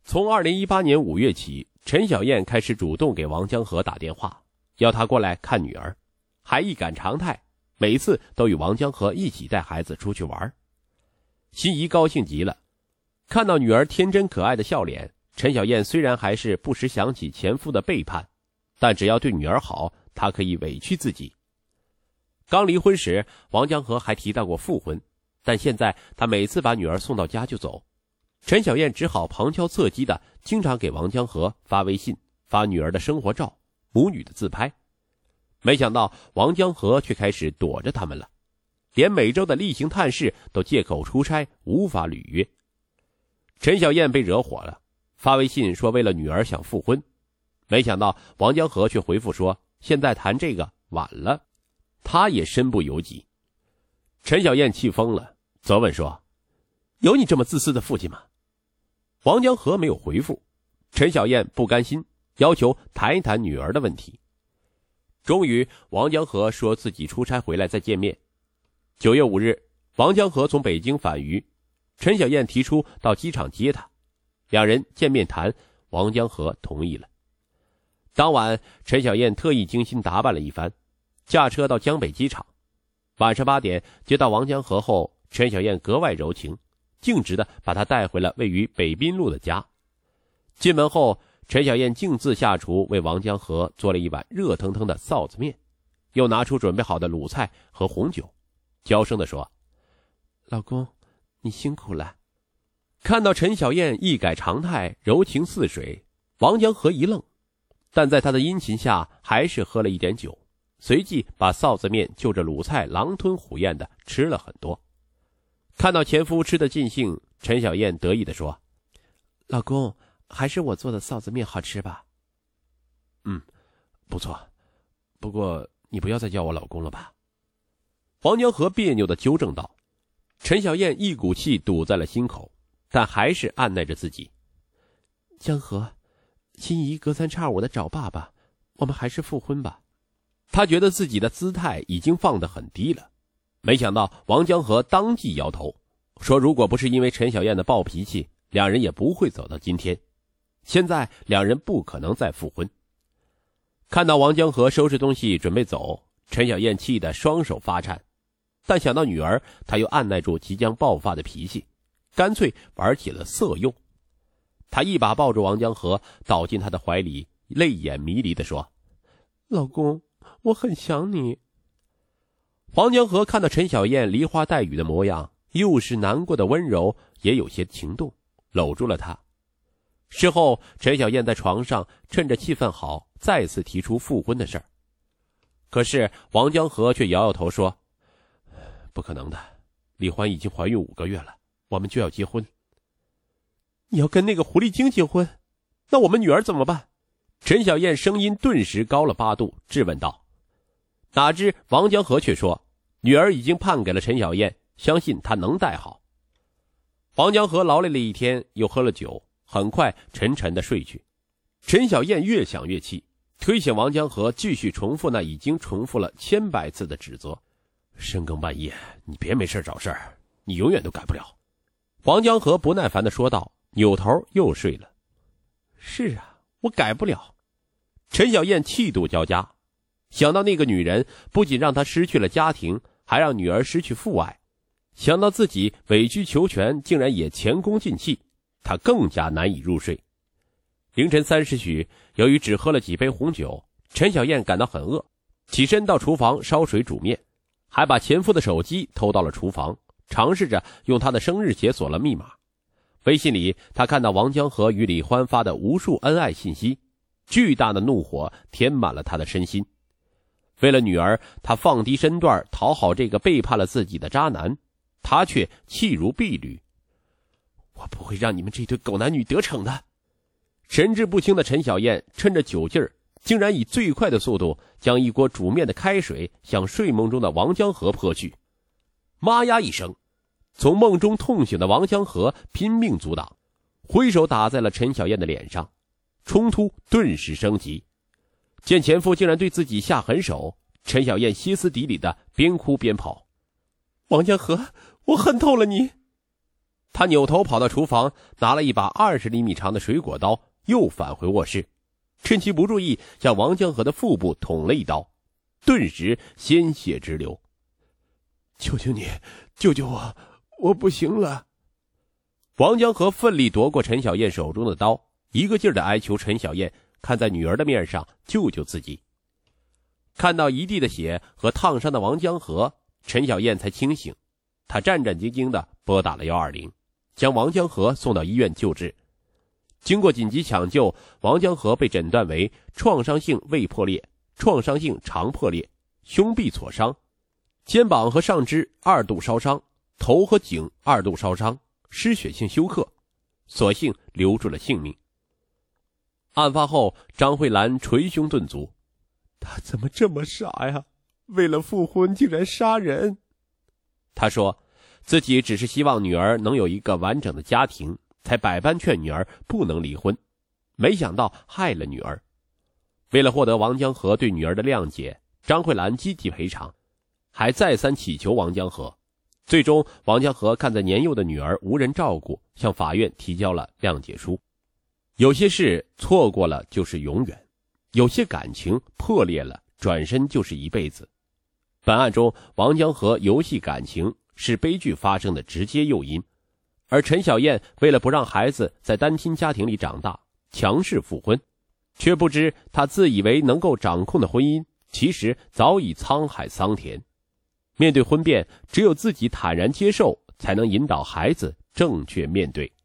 从2018年5月起，陈小燕开始主动给王江河打电话，要他过来看女儿，还一改常态，每次都与王江河一起带孩子出去玩。心怡高兴极了，看到女儿天真可爱的笑脸，陈小燕虽然还是不时想起前夫的背叛，但只要对女儿好，她可以委屈自己。刚离婚时，王江河还提到过复婚，但现在他每次把女儿送到家就走，陈小燕只好旁敲侧击的经常给王江河发微信，发女儿的生活照，母女的自拍。没想到王江河却开始躲着他们了，连每周的例行探视都借口出差无法履约。陈小燕被惹火了，发微信说为了女儿想复婚，没想到王江河却回复说现在谈这个晚了，他也身不由己。陈小燕气疯了，责问说有你这么自私的父亲吗？王江河没有回复，陈小燕不甘心，要求谈一谈女儿的问题。终于王江河说自己出差回来再见面。9月5日，王江河从北京返渝，陈小燕提出到机场接他，两人见面谈，王江河同意了。当晚陈小燕特意精心打扮了一番，驾车到江北机场。晚上8点接到王江河后，陈小燕格外柔情，径直地把他带回了位于北滨路的家。进门后，陈小燕径自下厨为王江河做了一碗热腾腾的臊子面，又拿出准备好的卤菜和红酒，娇声地说：老公，你辛苦了。看到陈小燕一改常态，柔情似水，王江河一愣，但在他的殷勤下还是喝了一点酒，随即把臊子面就着卤菜狼吞虎咽地吃了很多。看到前夫吃得尽兴，陈小燕得意地说：老公，还是我做的臊子面好吃吧？不错，不过你不要再叫我老公了吧？王江河别扭地纠正道。陈小燕一股气堵在了心口，但还是按耐着自己。江河，心怡隔三差五地找爸爸，我们还是复婚吧。他觉得自己的姿态已经放得很低了，没想到王江河当即摇头，说如果不是因为陈小燕的暴脾气，两人也不会走到今天。现在两人不可能再复婚。看到王江河收拾东西准备走，陈小燕气得双手发颤，但想到女儿，她又按耐住即将爆发的脾气，干脆玩起了色诱。她一把抱住王江河，倒进他的怀里，泪眼迷离地说：老公，我很想你。王江河看到陈小燕梨花带雨的模样，又是难过的温柔，也有些情动，搂住了她。事后陈小燕在床上趁着气氛好，再次提出复婚的事儿。可是王江河却摇摇头说：不可能的，李欢已经怀孕5个月了，我们就要结婚。你要跟那个狐狸精结婚？那我们女儿怎么办？陈小燕声音顿时高了8度，质问道。哪知王江河却说女儿已经判给了陈小燕，相信她能带好。王江河劳累了一天，又喝了酒，很快沉沉地睡去。陈小燕越想越气，推醒王江河，继续重复那已经重复了千百次的指责。深更半夜，你别没事找事儿，你永远都改不了。王江河不耐烦地说道，扭头又睡了。是啊，我改不了。陈小燕气度交加，想到那个女人不仅让她失去了家庭，还让女儿失去父爱，想到自己委曲求全竟然也前功尽弃，她更加难以入睡。凌晨3时许，由于只喝了几杯红酒，陈小燕感到很饿，起身到厨房烧水煮面，还把前夫的手机偷到了厨房，尝试着用他的生日解锁了密码。微信里他看到王江河与李欢发的无数恩爱信息，巨大的怒火填满了他的身心。为了女儿，他放低身段讨好这个背叛了自己的渣男，他却气如敝履。我不会让你们这对狗男女得逞的。神志不清的陈小燕趁着酒劲儿，竟然以最快的速度将一锅煮面的开水向睡梦中的王江河泼去。妈呀一声，从梦中痛醒的王江河拼命阻挡，挥手打在了陈小燕的脸上，冲突顿时升级。见前夫竟然对自己下狠手，陈小燕歇斯底里的边哭边跑。王江河，我恨透了你。 他扭头跑到厨房，拿了一把20厘米长的水果刀，又返回卧室，趁其不注意向王江河的腹部捅了一刀，顿时鲜血直流。求求你，救救我，我不行了。王江河奋力夺过陈小燕手中的刀，一个劲儿地哀求陈小燕看在女儿的面上救救自己。看到一地的血和烫伤的王江河，陈小燕才清醒，她战战兢兢地拨打了120，将王江河送到医院救治。经过紧急抢救，王江河被诊断为创伤性胃破裂、创伤性肠破裂、胸壁挫伤、肩膀和上肢2度烧伤、头和颈2度烧伤、失血性休克，所幸留住了性命。案发后，张慧兰捶胸顿足，他怎么这么傻呀？为了复婚竟然杀人。他说自己只是希望女儿能有一个完整的家庭，才百般劝女儿不能离婚，没想到害了女儿。为了获得王江河对女儿的谅解，张慧兰积极赔偿，还再三祈求王江河。最终，王江河看在年幼的女儿无人照顾，向法院提交了谅解书。有些事错过了就是永远，有些感情破裂了，转身就是一辈子。本案中，王江河游戏感情是悲剧发生的直接诱因，而陈小燕为了不让孩子在单亲家庭里长大，强势复婚，却不知她自以为能够掌控的婚姻，其实早已沧海桑田。面对婚变，只有自己坦然接受，才能引导孩子正确面对。